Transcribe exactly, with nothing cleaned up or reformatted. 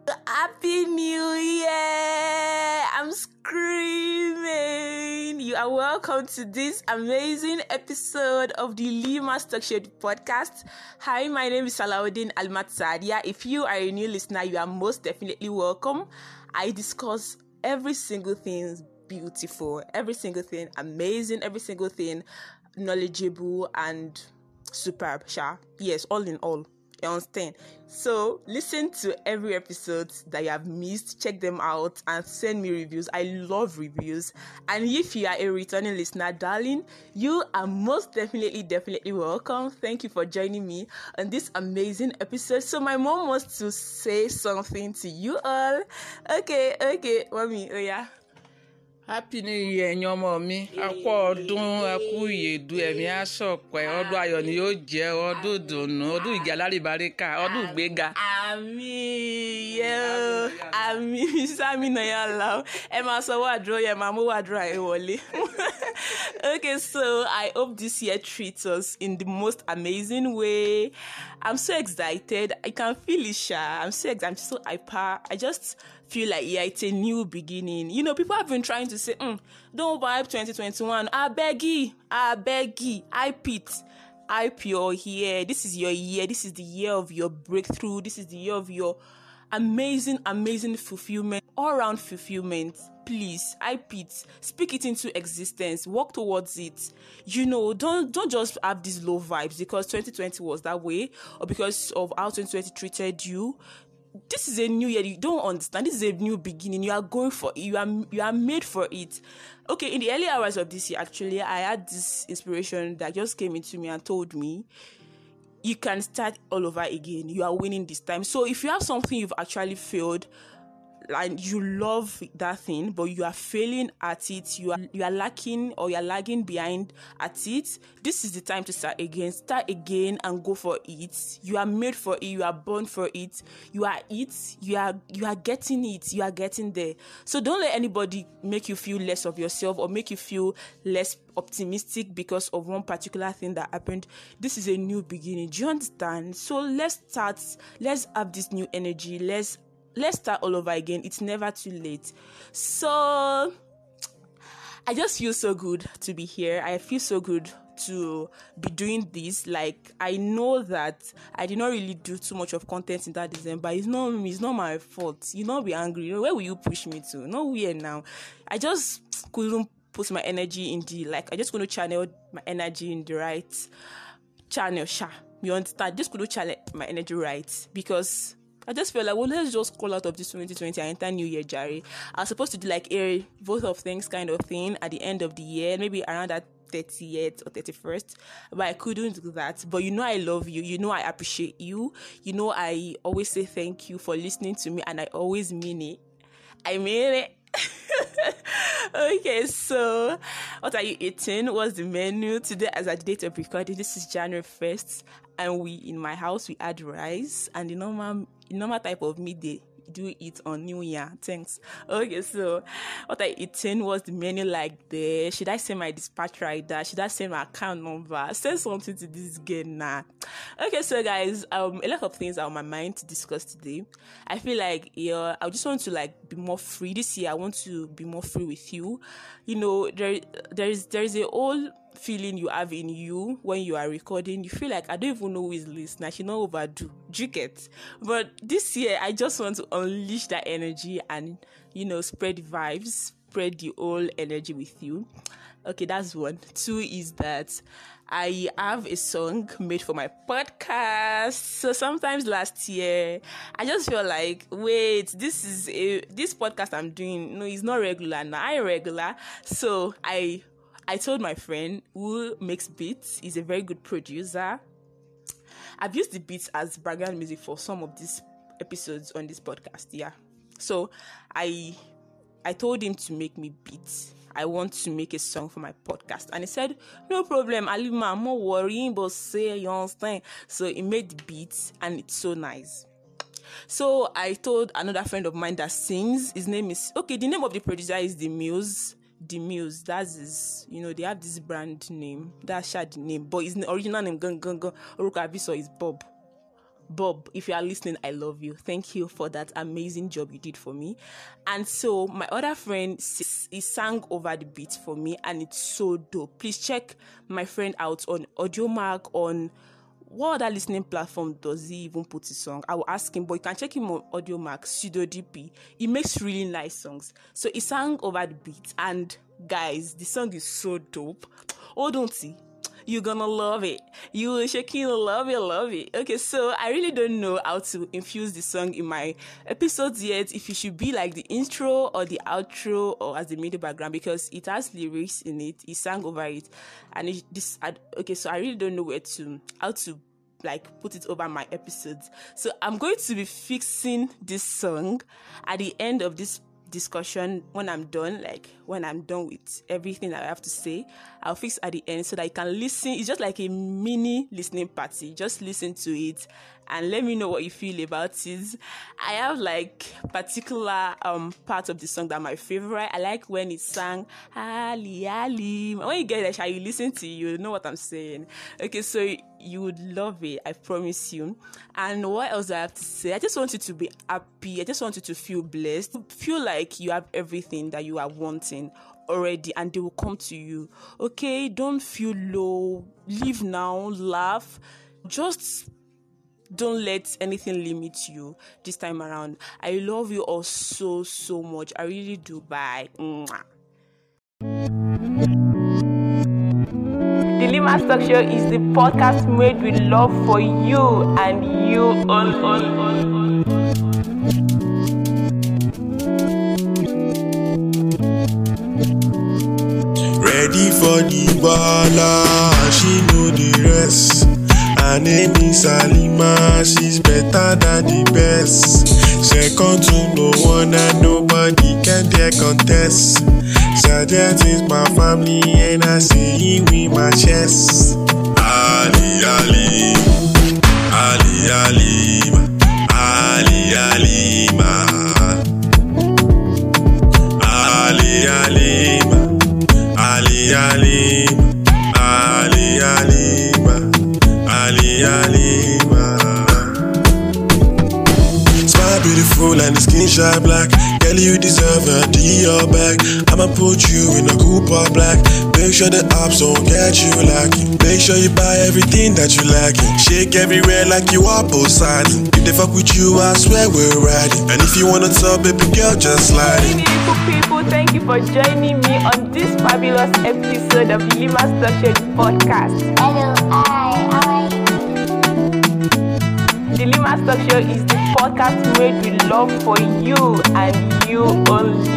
Happy New Year! I'm screaming! You are welcome to this amazing episode of the Lima Stock Shade podcast. Hi, my name is Salahuddin Almat-Sadia. If you are a new listener, you are most definitely welcome. I discuss every single thing beautiful, every single thing amazing, every single thing knowledgeable and superb. Sha. Yes, all in all. You understand? So listen to every episode that you have missed, check them out and send me reviews. I love reviews. And if you are a returning listener, darling, you are most definitely definitely welcome. Thank you for joining me on this amazing episode. So my mom wants to say something to you all. Okay, okay, mommy, oh yeah. Happy New Year, ẹ̀yin ọmọ mi. A kú ọdún, a kú ìyèdú, ẹ̀mí á ṣọ̀pẹ́, ọdún ayọ̀ ni yóò jẹ́, ọdún ìdùnnú, ọdún ìgè alálùbáríkà, ọdún ìgbéga. Àmín, yo, àmín, sami na ya Allah. Ẹ máa sọ wàdúrà, ẹ máa mú wàdúrà ẹ wọlé. Okay, so I hope this year treats us in the most amazing way. I'm so excited. I can feel it, Sha. I'm so excited. I'm so hyper. I just feel like, yeah, it's a new beginning. You know, people have been trying to say, mm, don't vibe twenty twenty-one. I beg you, I beg you, I pit. I pure here. This is your year. This is the year of your breakthrough. This is the year of your amazing, amazing fulfillment, all-round fulfillment. Please, I pit. Speak it into existence. Work towards it. You know, don't don't just have these low vibes because twenty twenty was that way or because of how twenty twenty treated you. This is a new year. You don't understand. This is a new beginning. You are going for it. You are you are made for it. Okay, in the early hours of this year, actually, I had this inspiration that just came into me and told me, you can start all over again. You are winning this time. So if you have something you've actually failed, and you love that thing, but you are failing at it, you are you are lacking or you are lagging behind at it, this is the time to start again. Start again and go for it. You are made for it. You are born for it. You are it. You are you are getting it. You are getting there. So don't let anybody make you feel less of yourself or make you feel less optimistic because of one particular thing that happened. This is a new beginning. Do you understand? So let's start. Let's have this new energy. Let's Let's start all over again. It's never too late. So, I just feel so good to be here. I feel so good to be doing this. Like, I know that I did not really do too much of content in that December. It's not me. It's not my fault. You not be angry. Where will you push me to? Nowhere now. I just couldn't put my energy in the, like, I just couldn't channel my energy in the right channel. Sha. You understand? Just couldn't channel my energy right because I just felt like, well, let's just call out of this twenty twenty and enter New Year, Jerry. I was supposed to do like a both of things kind of thing at the end of the year, maybe around that thirtieth or thirty-first, but I couldn't do that. But you know I love you. You know I appreciate you. You know I always say thank you for listening to me, and I always mean it. I mean it. Okay, so what are you eating? What's the menu today? As at the date of recording, this is January first, and we in my house we add rice and the normal normal type of meat they do eat on New Year. Thanks. Okay, so what I eating? What's the menu like there? Should I send my dispatch rider? Should I send my account number? Send something to this girl now. Okay, so guys, um, a lot of things are on my mind to discuss today. I feel like yeah, I just want to like be more free this year. I want to be more free with you. You know, there there is there is a whole feeling you have in you when you are recording. You feel like I don't even know who is listening. I should not overdo. Do you get? But this year, I just want to unleash that energy and, you know, spread vibes, spread the whole energy with you. Okay, that's one. Two is that I have a song made for my podcast. So sometimes last year, I just feel like, wait, this is a this podcast I'm doing. No, it's not regular now. I'm regular. So I I told my friend who makes beats, he's a very good producer. I've used the beats as background music for some of these episodes on this podcast, yeah. So I I told him to make me beats. I want to make a song for my podcast. And he said, no problem, Alima, I'm not worrying, but say, you understand. So he made the beats and it's so nice. So I told another friend of mine that sings, his name is, okay, the name of the producer is The Muse. The Muse, that's his, you know, they have this brand name, that's the name, but his original name, Gun Gun Gun, Oruka Abiso is Bob. Bob, if you are listening, I love you. Thank you for that amazing job you did for me. And so my other friend, he sang over the beat for me, and it's so dope. Please check my friend out on Audiomack. On what other listening platform does he even put his song? I will ask him, but you can check him on Audiomack, Pseudo D P. He makes really nice songs. So he sang over the beat, and guys, the song is so dope. Oh, don't see. You're gonna love it. You will shaking love it, love it. Okay, so I really don't know how to infuse the song in my episodes yet. If it should be like the intro or the outro or as the middle background, because it has lyrics in it. He sang over it, and it, this. I, okay, so I really don't know where to how to like put it over my episodes. So I'm going to be fixing this song at the end of this discussion. When I'm done, like when I'm done with everything that I have to say, I'll fix at the end so that you can listen. It's just like a mini listening party. Just listen to it and let me know what you feel about it. I have like particular um part of the song that are my favorite. I like when it sang Ali Ali. When you get that, shall you listen to it, you know what I'm saying. Okay, so you would love it, I promise you. And what else do I have to say? I just want you to be happy. I just want you to feel blessed. Feel like you have everything that you are wanting already, and they will come to you. Okay, don't feel low. Live now, laugh. Just don't let anything limit you this time around. I love you all so, so much. I really do. Bye. Mwah. The Lima's Talk Show is the podcast made with love for you and you only. Ready for the balla, she know the rest. Her name is Halima, she's better than the best. Second to no one and nobody can dare contest. Sadat is my family and I see him with my chest. Ali, Ali, Ali, Ali, Ali, Halima, Ali, Halima, Ali, Halima, Ali, Halima, Ali, Halima. Smile beautiful and the skin shine black. Girl, you deserve a Dior bag. I'ma put you in a Cooper black. Make sure the ops don't get you lacking. Make sure you buy everything that you lacking. Shake everywhere like you are Poseidon. If they fuck with you, I swear we're riding. And if you wanna talk, baby girl, just slide it. Beautiful people, thank you for joining me on this fabulous episode of Lima's Talk Show podcast. Hello, hi, how are you? The Lima's Talk Show is the podcast made with love for you and you only.